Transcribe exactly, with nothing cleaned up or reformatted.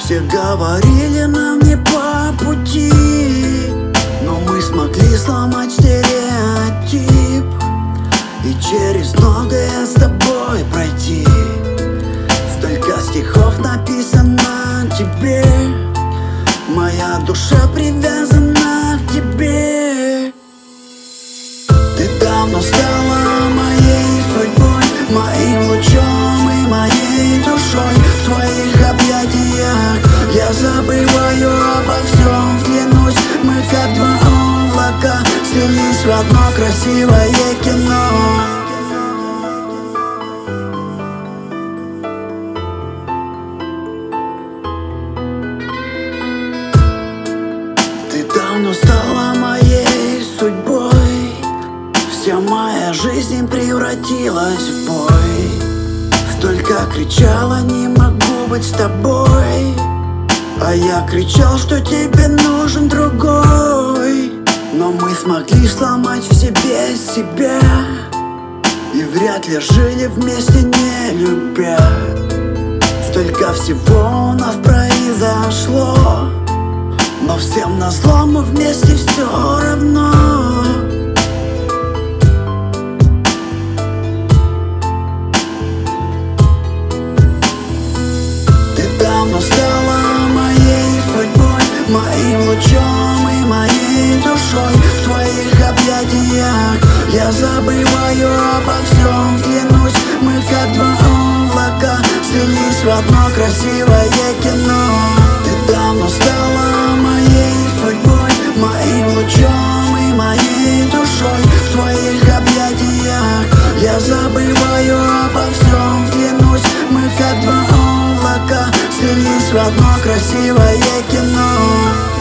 Все говорили нам не по пути, но мы смогли сломать стереотип и через многое с тобой пройти. Столько стихов написано тебе, моя душа привязана к тебе. Ты давно стала моей судьбой, моим лучом и моей душой. В твоих объятиях я забываю обо всем, клянусь. Мы как два облака слились в одно красивое кино. Ты давно стала моей судьбой, вся моя жизнь превратилась в бой. Столько кричала, не могу быть с тобой, а я кричал, что тебе нужен другой. Но мы смогли сломать в себе себя и вряд ли жили вместе, не любя. Столько всего у нас произошло, но всем назло мы вместе все равно. Ты давно стала моей судьбой, моим лучом и моей душой. В твоих объятиях я забываю обо всем, клянусь. Мы как два облака слились в одно красивое кино. Ты давно стала моей судьбой, моим лучом и моей душой. В твоих объятиях я забываю обо всем, клянусь. Мы как два облака слились в одно красивое кино.